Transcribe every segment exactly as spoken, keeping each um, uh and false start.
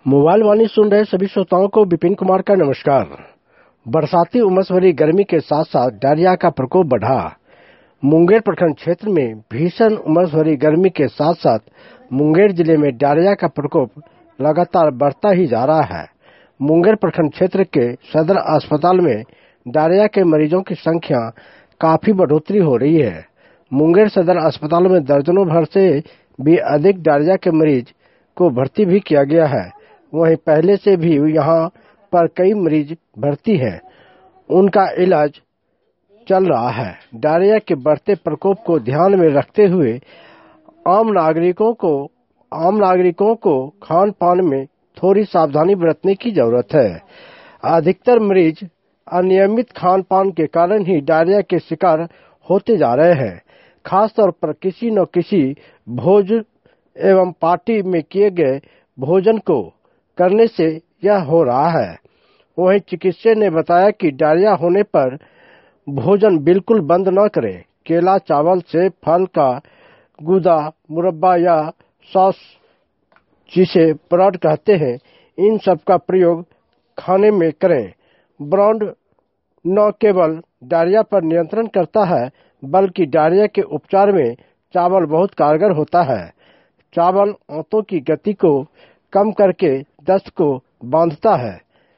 Mobile वाणी सुन रहे सभी श्रोताओं को विपिन कुमार का नमस्कार। बरसाती उमस भरी गर्मी के साथ साथ डायरिया का प्रकोप बढ़ा। मुंगेर प्रखंड क्षेत्र में भीषण उमस भरी गर्मी के साथ साथ मुंगेर जिले में डायरिया का प्रकोप लगातार बढ़ता ही जा रहा है। मुंगेर प्रखंड क्षेत्र के सदर अस्पताल में डायरिया के मरीजों की संख्या काफी बढ़ोतरी हो रही है। मुंगेर सदर अस्पताल में दर्जनों भर से भी अधिक डायरिया के मरीज को भर्ती भी किया गया है। वहीं पहले से भी यहाँ पर कई मरीज भर्ती हैं, उनका इलाज चल रहा है। डायरिया के बढ़ते प्रकोप को ध्यान में रखते हुए आम नागरिकों को आम नागरिकों को खान पान में थोड़ी सावधानी बरतने की जरूरत है। अधिकतर मरीज अनियमित खान पान के कारण ही डायरिया के शिकार होते जा रहे हैं। खासतौर पर किसी न किसी भोज एवं पार्टी में किए गए भोजन को करने से यह हो रहा है। वहीं चिकित्सक ने बताया कि डायरिया होने पर भोजन बिल्कुल बंद न करें। केला, चावल से फल का गुदा, मुरब्बा या सॉस जिसे ब्रेड कहते हैं, इन सब का प्रयोग खाने में करें। ब्रेड न केवल डायरिया पर नियंत्रण करता है बल्कि डायरिया के उपचार में चावल बहुत कारगर होता है। चावल आंतों की गति को कम करके दस्त को बांधता है।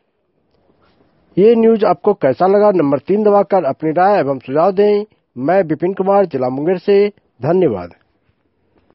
ये न्यूज आपको कैसा लगा? नंबर तीन दबाकर अपनी राय एवं सुझाव दें। मैं विपिन कुमार, जिला मुंगेर से। धन्यवाद।